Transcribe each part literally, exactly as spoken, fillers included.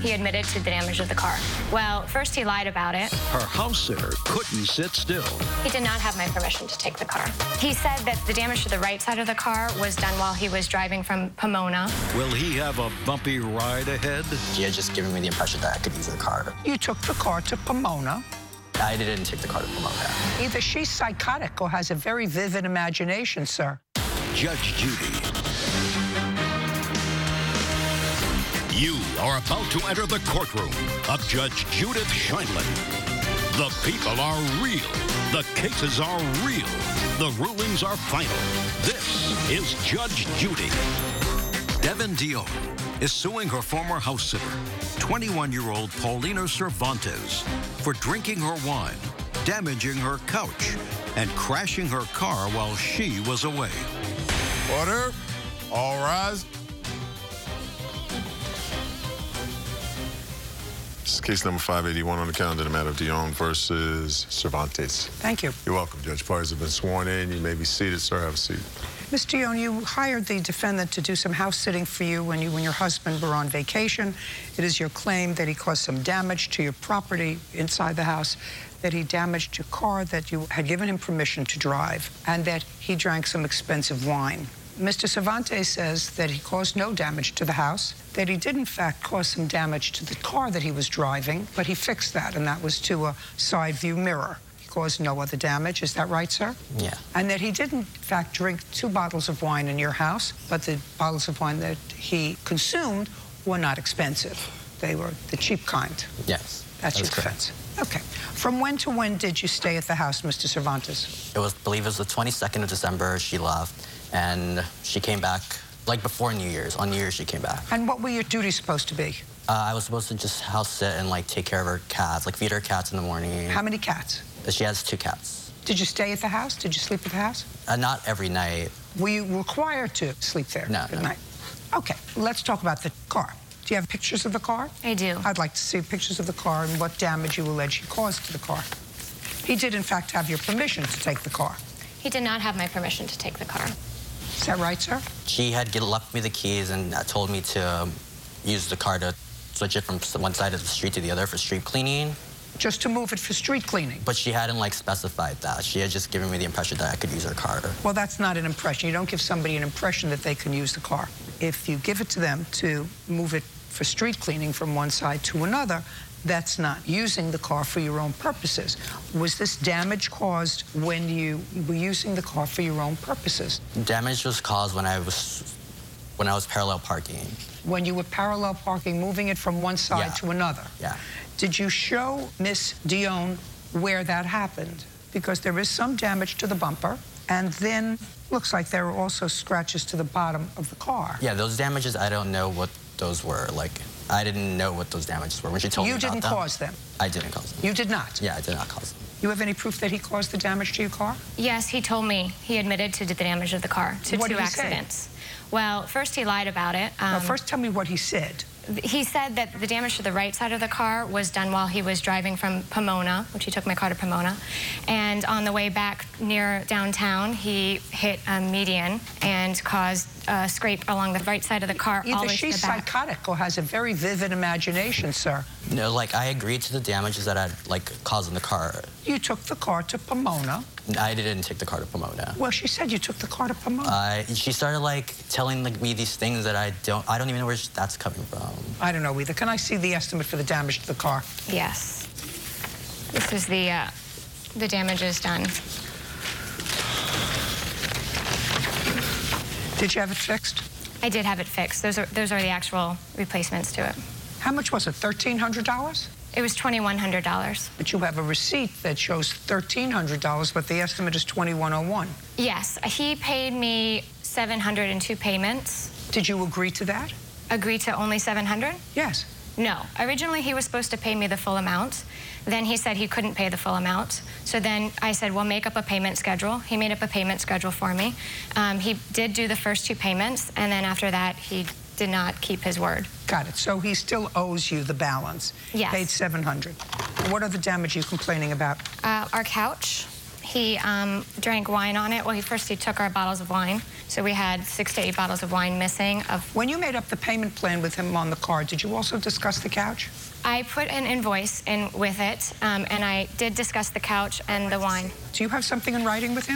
he admitted to the damage of the car. Well, first he lied about it. Her house sitter couldn't sit still. He did not have my permission to take the car. He said that the damage to the right side of the car was done while he was driving from Pomona. Will he have a bumpy ride ahead? She had just given me the impression that I could use her car. You took the car to Pomona. I didn't take the car to Pomona. Either she's psychotic or has a very vivid imagination, sir. Judge Judy. You are about to enter the courtroom of Judge Judith Sheindlin. The people are real. The cases are real. The rulings are final. This is Judge Judy. Devin Dion is suing her former house sitter, twenty-one-year-old Paulina Cervantes, for drinking her wine, damaging her couch, and crashing her car while she was away. Order. All rise. This is case number five eighty-one on the calendar, the matter of Dion versus Cervantes. Thank you. You're welcome, Judge. Parties have been sworn in. You may be seated, sir. Have a seat. Miz Dion, you hired the defendant to do some house sitting for you when you and your husband were on vacation. It is your claim that he caused some damage to your property inside the house, that he damaged your car that you had given him permission to drive, and that he drank some expensive wine. Mister Cervantes says that he caused no damage to the house, that he did in fact cause some damage to the car that he was driving, but he fixed that, and that was to a side view mirror. He caused no other damage. Is that right, sir? Yeah. And that he did in fact drink two bottles of wine in your house, but the bottles of wine that he consumed were not expensive. They were the cheap kind. Yes. That's your defense. Okay. From when to when did you stay at the house, Mister Cervantes? It was, I believe it was the twenty-second of December she left, and she came back, like before New Year's. On New Year's, she came back. And what were your duties supposed to be? Uh, I was supposed to just house sit and like take care of her cats, like feed her cats in the morning. How many cats? She has two cats. Did you stay at the house? Did you sleep at the house? Uh, not every night. Were you required to sleep there No, at no. night? Okay, let's talk about the car. Do you have pictures of the car? I do. I'd like to see pictures of the car and what damage you allege he caused to the car. He did, in fact, have your permission to take the car. He did not have my permission to take the car. Is that right, sir? She had get, left me the keys and uh, told me to um, use the car to switch it from one side of the street to the other for street cleaning. Just to move it for street cleaning? But she hadn't like specified that. She had just given me the impression that I could use her car. Well, that's not an impression. You don't give somebody an impression that they can use the car. If you give it to them to move it for street cleaning from one side to another, that's not using the car for your own purposes. Was this damage caused when you were using the car for your own purposes? Damage was caused when I was when I was parallel parking. When you were parallel parking, moving it from one side Yeah. to another? Yeah. Did you show Miss Dion where that happened? Because there is some damage to the bumper, and then looks like there are also scratches to the bottom of the car. Yeah, those damages, I don't know what those were. Like, I didn't know what those damages were when she told You me about didn't them. cause them? I didn't cause them. You did not? Yeah, I did not cause them. You have any proof that he caused the damage to your car? Yes, he told me he admitted to the damage of the car, to What two did he say? accidents. Well, first he lied about it. Now, Um, first tell me what he said. He said that the damage to the right side of the car was done while he was driving from Pomona, which he took my car to Pomona. And on the way back near downtown, he hit a median and caused a scrape along the right side of the car all the Either way to she's the back. psychotic or has a very vivid imagination, sir. No, like, I agreed to the damages that I'd, like, caused in the car. You took the car to Pomona. I didn't take the car to Pomona. Well, she said you took the car to Pomona. Uh, she started, like, telling like, me these things that I don't, I don't even know where that's coming from. I don't know either. Can I see the estimate for the damage to the car? Yes. This is the, uh, the damages done. Did you have it fixed? I did have it fixed. Those are, those are the actual replacements to it. How much was it, thirteen hundred dollars? It was twenty-one hundred dollars. But you have a receipt that shows thirteen hundred dollars, but the estimate is twenty-one oh one. Yes, he paid me seven hundred in two payments. Did you agree to that? Agree to only seven hundred? Yes. No. Originally, he was supposed to pay me the full amount. Then he said he couldn't pay the full amount. So then I said, well, make up a payment schedule. He made up a payment schedule for me. Um, he did do the first two payments, and then after that, he did not keep his word. Got it. So he still owes you the balance. Yes. Paid seven hundred. What other damage are you complaining about? Uh, our couch, He um, drank wine on it. Well, he first he took our bottles of wine. So we had six to eight bottles of wine missing. Of When you made up the payment plan with him on the card, did you also discuss the couch? I put an invoice in with it, um, and I did discuss the couch and the wine. Do you have something in writing with him?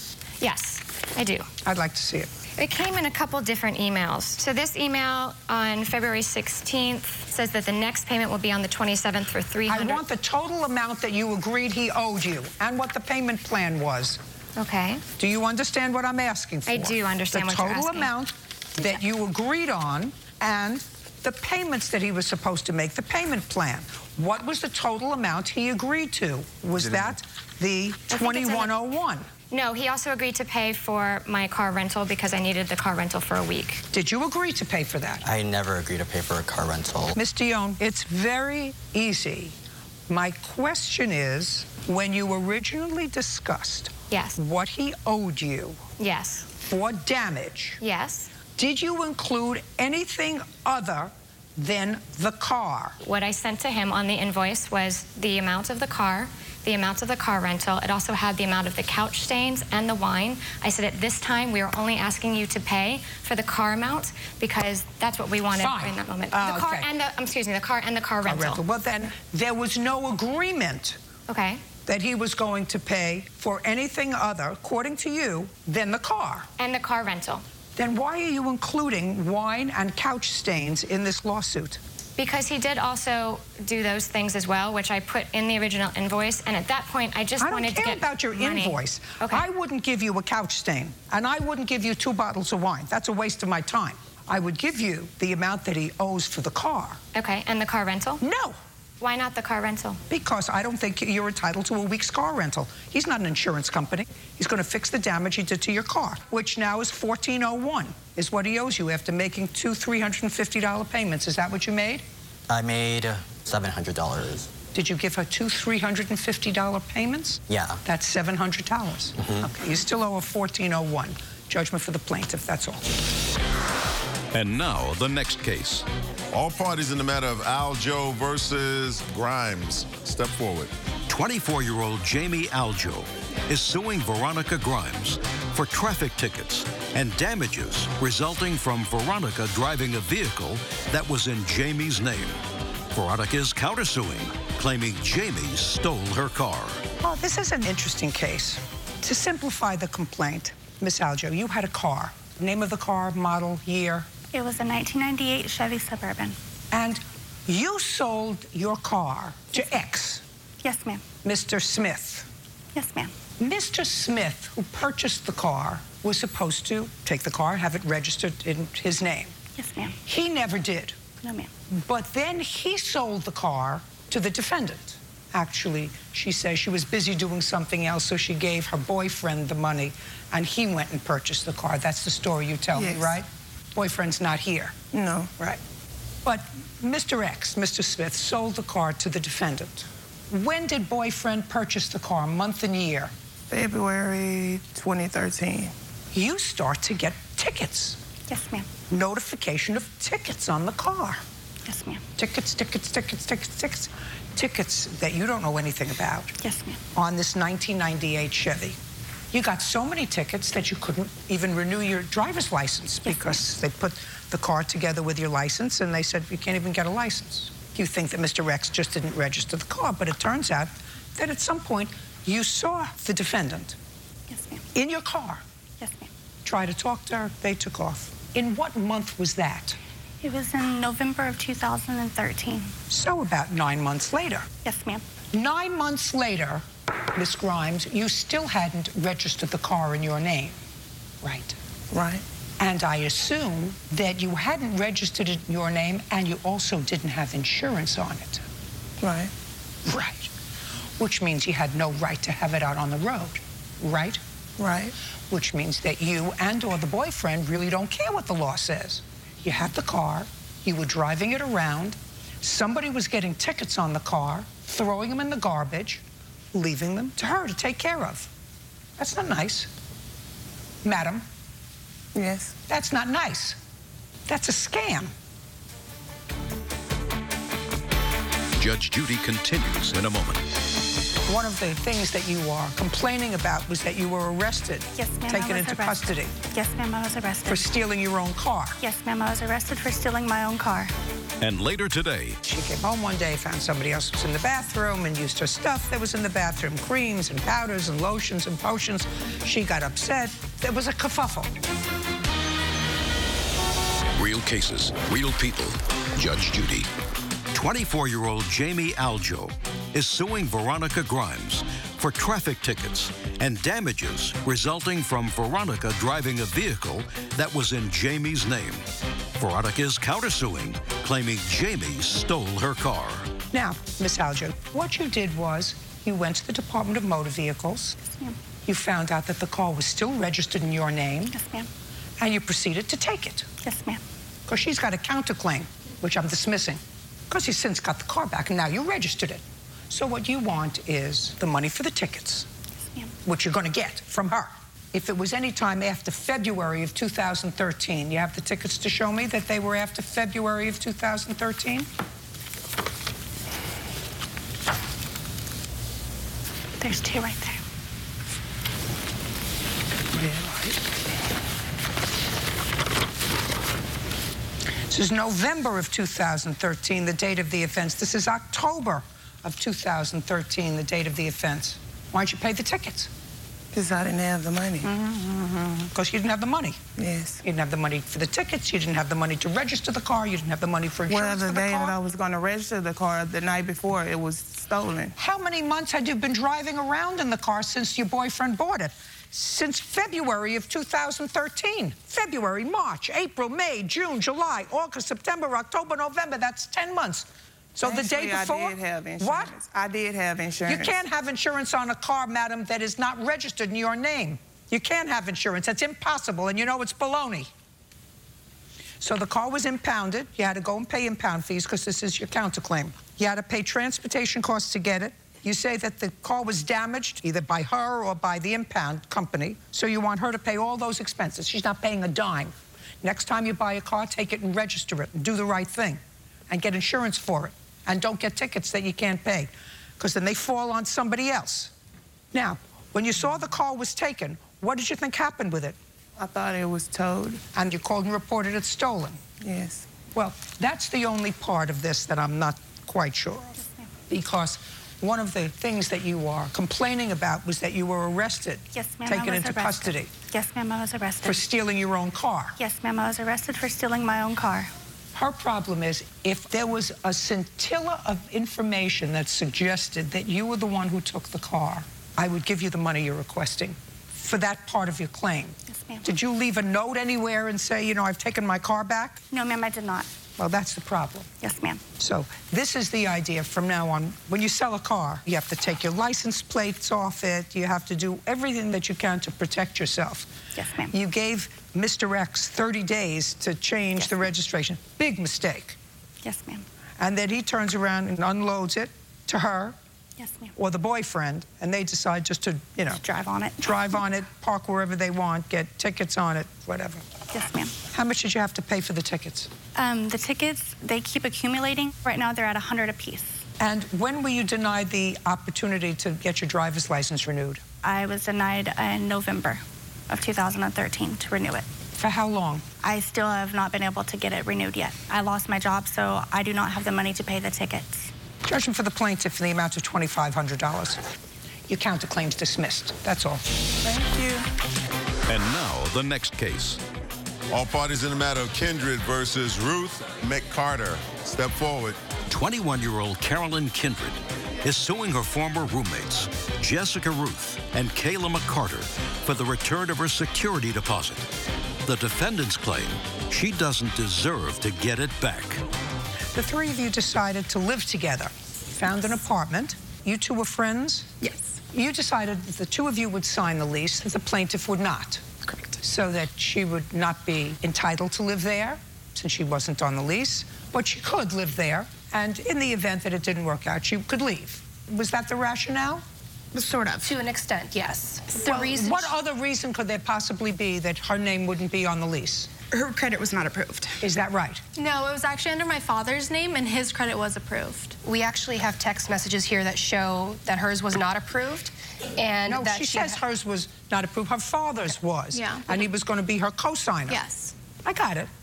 Yes, I do. I'd like to see it. It came in a couple different emails. So this email on February sixteenth says that the next payment will be on the twenty-seventh for three hundred I dollars. want the total amount that you agreed he owed you and what the payment plan was. Okay. Do you understand what I'm asking for? I do understand the what you're total asking. amount that you agreed on and the payments that he was supposed to make, the payment plan. What was the total amount he agreed to? Was that the twenty-one oh one? No, he also agreed to pay for my car rental because I needed the car rental for a week. Did you agree to pay for that? I never agreed to pay for a car rental. Miz Dion, it's very easy. My question is, when you originally discussed Yes. what he owed you Yes. for damage, Yes. did you include anything other than the car? What I sent to him on the invoice was the amount of the car, the amount of the car rental. It also had the amount of the couch stains and the wine. I said at this time we are only asking you to pay for the car amount because that's what we wanted Fine. in that moment. Uh, the car okay. and the um, excuse me, the car and the car, Car rental. rental. Well, then there was no agreement Okay. that he was going to pay for anything other, according to you, than the car. And the car rental. Then why are you including wine and couch stains in this lawsuit? Because he did also do those things as well, which I put in the original invoice. And at that point, I just I don't wanted to care get about your money. invoice. Okay. I wouldn't give you a couch stain, and I wouldn't give you two bottles of wine. That's a waste of my time. I would give you the amount that he owes for the car. Okay. And the car rental? No, Why not the car rental? because I don't think you're entitled to a week's car rental. He's not an insurance company. He's going to fix the damage he did to your car, which now is fourteen oh one, is what he owes you after making two three hundred fifty dollar payments. Is that what you made? I made uh, seven hundred dollars. Did you give her two three hundred fifty dollar payments? Yeah. That's seven hundred dollars. Mm-hmm. Okay, you still owe a fourteen oh one. Judgment for the plaintiff, that's all. And now, the next case. All parties in the matter of Aljo versus Grimes. Step forward. twenty-four-year-old Jamie Aljo is suing Veronica Grimes for traffic tickets and damages resulting from Veronica driving a vehicle that was in Jamie's name. Veronica is countersuing, claiming Jamie stole her car. Oh, this is an interesting case. To simplify the complaint, Miss Aljo, you had a car. Name of the car, model, year, It was a nineteen ninety-eight Chevy Suburban. and you sold your car to X, Yes, ma'am. Mister Smith. Yes, ma'am. Mister Smith, who purchased the car, was supposed to take the car, have it registered in his name. Yes, ma'am. He never did. No, ma'am. But then he sold the car to the defendant. Actually, she says she was busy doing something else, so she gave her boyfriend the money, and he went and purchased the car. That's the story you tell Yes. me, right? Boyfriend's not here. No. Right. But Mister X, Mister Smith, sold the car to the defendant. When did boyfriend purchase the car, month and year? February twenty thirteen. You start to get tickets, Yes, ma'am. notification of tickets on the car. Yes, ma'am. Tickets, tickets, tickets, tickets, tickets, tickets that you don't know anything about Yes, ma'am. on this nineteen ninety-eight Chevy. You got so many tickets that you couldn't even renew your driver's license because they put the car together with your license and they said you can't even get a license. You think that Mister X just didn't register the car, but it turns out that at some point you saw the defendant Yes, ma'am. in your car, Yes, ma'am. try to talk to her, they took off. In what month was that? It was in November of two thousand thirteen. So about nine months later. Yes, ma'am. Nine months later, Miss Grimes, you still hadn't registered the car in your name, right? Right. And I assume that you hadn't registered it in your name and you also didn't have insurance on it. Right. Right. Which means you had no right to have it out on the road, right? Right. Which means that you and or the boyfriend really don't care what the law says. You had the car, you were driving it around, somebody was getting tickets on the car, throwing them in the garbage, leaving them to her to take care of. That's not nice. Madam, Yes. that's not nice. That's a scam. Judge Judy continues in a moment. One of the things that you are complaining about was that you were arrested, Yes, ma'am. I taken was into arrested. custody Yes, ma'am. I was arrested. for stealing your own car. Yes, ma'am. I was arrested for stealing my own car. And later today, She came home one day, found somebody else was in the bathroom and used her stuff that was in the bathroom, creams and powders and lotions and potions. She got upset. There was a kerfuffle. real cases, real people. Judge Judy. twenty-four-year-old Jamie Aljo is suing Veronica Grimes for traffic tickets and damages resulting from Veronica driving a vehicle that was in Jamie's name. Veronica is countersuing, claiming Jamie stole her car. Now, Miss Aljo, what you did was you went to the Department of Motor Vehicles. Yes, ma'am. You found out that the car was still registered in your name, Yes, ma'am. and you proceeded to take it. Yes, ma'am. Because she's got a counterclaim, which I'm dismissing, because you've since got the car back, and now you registered it. So what you want is the money for the tickets, Yes, ma'am. which you're going to get from her. If it was any time after February of two thousand thirteen, you have the tickets to show me that they were after February of two thousand thirteen? There's two right there. Yeah, right. This is November of two thousand thirteen, the date of the offense. This is October of two thousand thirteen, the date of the offense. Why don't you pay the tickets? Because I didn't have the money. Because you didn't have the money. Yes. You didn't have the money for the tickets. You didn't have the money to register the car. You didn't have the money for Well, insurance the for the day that I car. was going to register the car, the night before, it was stolen. How many months had you been driving around in the car since your boyfriend bought it? Since February of two thousand thirteen. February, March, April, May, June, July, August, September, October, November. That's ten months. So the day Actually, before? I did have insurance. What? I did have insurance. You can't have insurance on a car, madam, that is not registered in your name. You can't have insurance. That's impossible, and you know it's baloney. So the car was impounded. You had to go and pay impound fees because this is your counterclaim. You had to pay transportation costs to get it. You say that the car was damaged either by her or by the impound company, so you want her to pay all those expenses. She's not paying a dime. Next time you buy a car, take it and register it and do the right thing and get insurance for it. And don't get tickets that you can't pay, because then they fall on somebody else. Now, when you saw the car was taken, what did you think happened with it? I thought it was towed. And you called and reported it stolen. Yes. Well, that's the only part of this that I'm not quite sure of. Because one of the things that you are complaining about was that you were arrested, Yes, ma'am. taken I was into arrested. custody Yes, ma'am. I was for arrested. stealing your own car. Yes, ma'am. I was arrested for stealing my own car. Her problem is if there was a scintilla of information that suggested that you were the one who took the car, I would give you the money you're requesting for that part of your claim. Yes, ma'am. Did you leave a note anywhere and say, you know, I've taken my car back? No, ma'am. I did not. Well, that's the problem. Yes, ma'am. So this is the idea from now on. When you sell a car, you have to take your license plates off it. You have to do everything that you can to protect yourself. Yes, ma'am. You gave Mister X thirty days to change Yes, the ma'am. registration. Big mistake. Yes, ma'am. And then he turns around and unloads it to her Yes, ma'am. or the boyfriend, and they decide just to, you know, Just drive on it. drive on it, park wherever they want, get tickets on it, whatever. Yes, ma'am. How much did you have to pay for the tickets? Um, the tickets, they keep accumulating. Right now, they're at one hundred apiece. And when were you denied the opportunity to get your driver's license renewed? I was denied in November of two thousand thirteen to renew it. For how long? I still have not been able to get it renewed yet. I lost my job, so I do not have the money to pay the tickets. Judgment for the plaintiff in the amount of twenty-five hundred dollars. Your counterclaim's dismissed. That's all. Thank you. And now, the next case. All parties in the matter of Kindred versus Ruth McCarter. Step forward. twenty-one-year-old Carolyn Kindred is suing her former roommates, Jessica Ruth and Kayla McCarter, for the return of her security deposit. The defendants claim she doesn't deserve to get it back. The three of you decided to live together. Found an apartment. You two were friends? Yes. You decided that the two of you would sign the lease, that the plaintiff would not. Correct. So that she would not be entitled to live there, since she wasn't on the lease, but she could live there, and in the event that it didn't work out, she could leave. Was that the rationale? Sort of. To an extent, yes. The Well, reason what other reason could there possibly be that her name wouldn't be on the lease? Her credit was not approved. Is that right? No, it was actually under my father's name, and his credit was approved. We actually have text messages here that show that hers was not approved. And no, that she, she says hers was not approved. Her father's was. Yeah. And he was going to be her co-signer. Yes. I got it.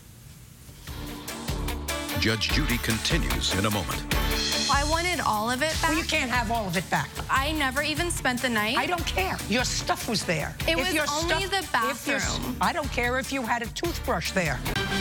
Judge Judy continues in a moment. I wanted all of it back. Well, you can't have all of it back. I never even spent the night. I don't care. Your stuff was there. It if was your only stuff, the if your- bathroom. I don't care if you had a toothbrush there.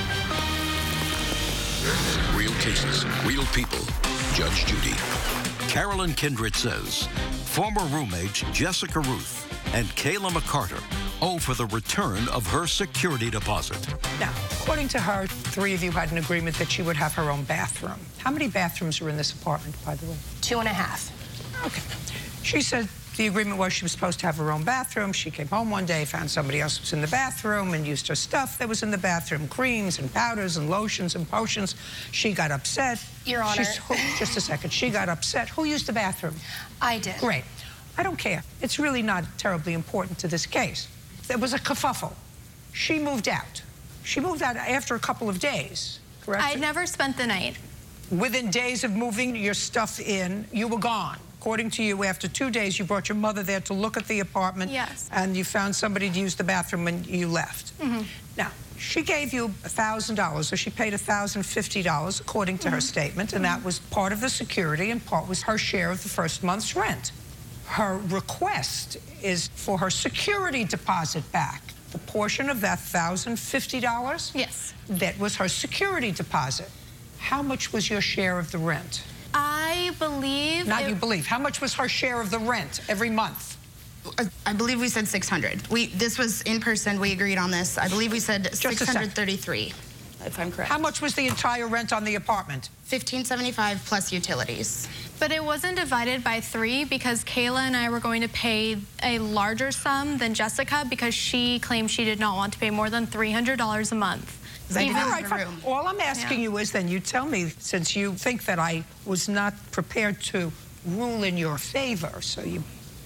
Real cases, real people. Judge Judy. Carolyn Kindred says former roommates Jessica Ruth and Kayla McCarter owe for the return of her security deposit. Now, according to her, three of you had an agreement that she would have her own bathroom. How many bathrooms are in this apartment, by the way? Two and a half. Okay. She said the agreement was she was supposed to have her own bathroom. She came home one day, found somebody else was in the bathroom and used her stuff that was in the bathroom, creams and powders and lotions and potions. She got upset. Your Honor. She's, who, just a second. She got upset. Who used the bathroom? I did. Great. I don't care. It's really not terribly important to this case. There was a kerfuffle. She moved out. She moved out after a couple of days, correct? I never spent the night. Within days of moving your stuff in, you were gone. According to you, after two days, you brought your mother there to look at the apartment. Yes. And you found somebody to use the bathroom and you left. Mm-hmm. Now, she gave you one thousand dollars, so she paid one thousand fifty dollars, according to mm-hmm. her statement, and mm-hmm. that was part of the security and part was her share of the first month's rent. Her request is for her security deposit back. The portion of that one thousand fifty dollars? Yes. That was her security deposit. How much was your share of the rent? I believe... Not it... you believe. How much was her share of the rent every month? I believe we said six hundred. We This was in person. We agreed on this. I believe we said six hundred thirty-three, if I'm correct. How much was the entire rent on the apartment? fifteen seventy-five plus utilities. But it wasn't divided by three because Kayla and I were going to pay a larger sum than Jessica because she claimed she did not want to pay more than three hundred dollars a month. Even, all right, fine. All I'm asking yeah. you is then you tell me, since you think that I was not prepared to rule in your favor, so you...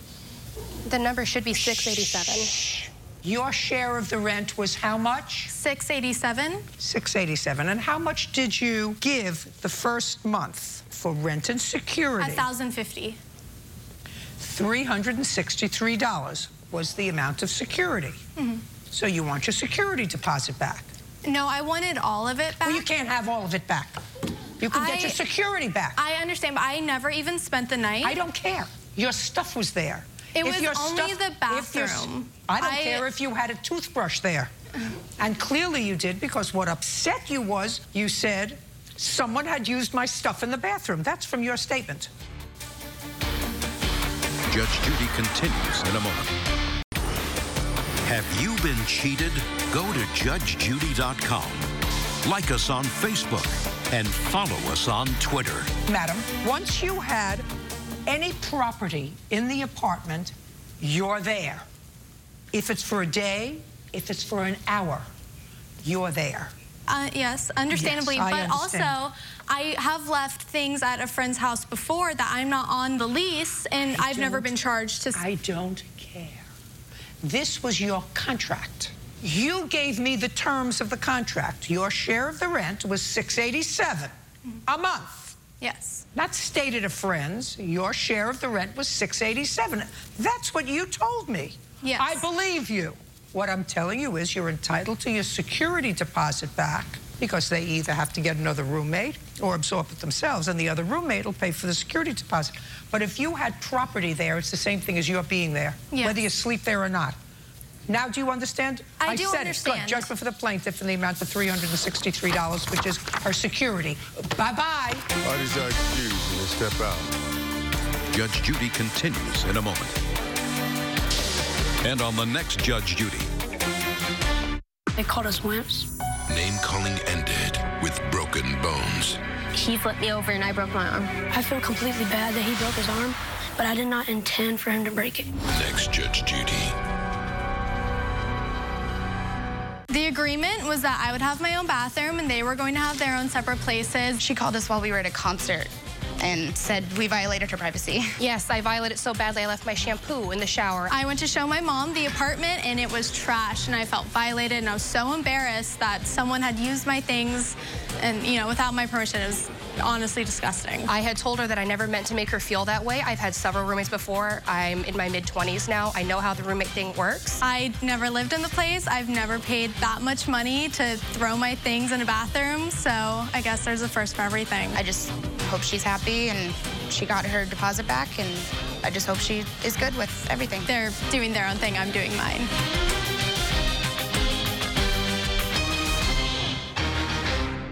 The number should be six eighty-seven. Your share of the rent was how much? six eighty-seven. six eighty-seven. And how much did you give the first month for rent and security? one thousand fifty. three hundred sixty-three dollars was the amount of security. Mm-hmm. So you want your security deposit back? No, I wanted all of it back. Well, you can't have all of it back. You can I, get your security back. I understand, but I never even spent the night. I don't care. Your stuff was there. It if was your only stuff, the bathroom. I don't I, care if you had a toothbrush there. And clearly you did, because what upset you was you said someone had used my stuff in the bathroom. That's from your statement. Judge Judy continues in a moment. Have you been cheated? Go to judge judy dot com. Like us on Facebook and follow us on Twitter. Madam, once you had any property in the apartment, you're there. If it's for a day, if it's for an hour, you're there. Uh, yes, understandably, yes, but understand. also I have left things at a friend's house before that I'm not on the lease, and I I've never been charged to... I don't care. This was your contract. You gave me the terms of the contract. Your share of the rent was six eighty-seven mm-hmm. a month. Yes. Not stated to friends. Your share of the rent was six eighty-seven. That's what you told me. Yes. I believe you. What I'm telling you is you're entitled to your security deposit back because they either have to get another roommate or absorb it themselves, and the other roommate will pay for the security deposit. But if you had property there, it's the same thing as your being there, yes. whether you sleep there or not. Now, do you understand? I, I do said understand. It. Good. Judgment for the plaintiff in the amount of three hundred sixty-three dollars, which is her security. Bye-bye. Party Judge Judy, and they step out. Judge Judy continues in a moment. And on the next Judge Judy. They called us wimps. Name-calling ended with broken bones. He flipped me over and I broke my arm. I feel completely bad that he broke his arm, but I did not intend for him to break it. Next Judge Judy. The agreement was that I would have my own bathroom and they were going to have their own separate places. She called us while we were at a concert and said we violated her privacy. Yes, I violated so badly I left my shampoo in the shower. I went to show my mom the apartment and it was trash and I felt violated and I was so embarrassed that someone had used my things and, you know, without my permission. It was honestly disgusting. I had told her that I never meant to make her feel that way. I've had several roommates before. I'm in my mid twenties now. I know how the roommate thing works. I never lived in the place. I've never paid that much money to throw my things in a bathroom, so I guess there's a first for everything. I just hope she's happy and she got her deposit back, and I just hope she is good with everything. They're doing their own thing. I'm doing mine.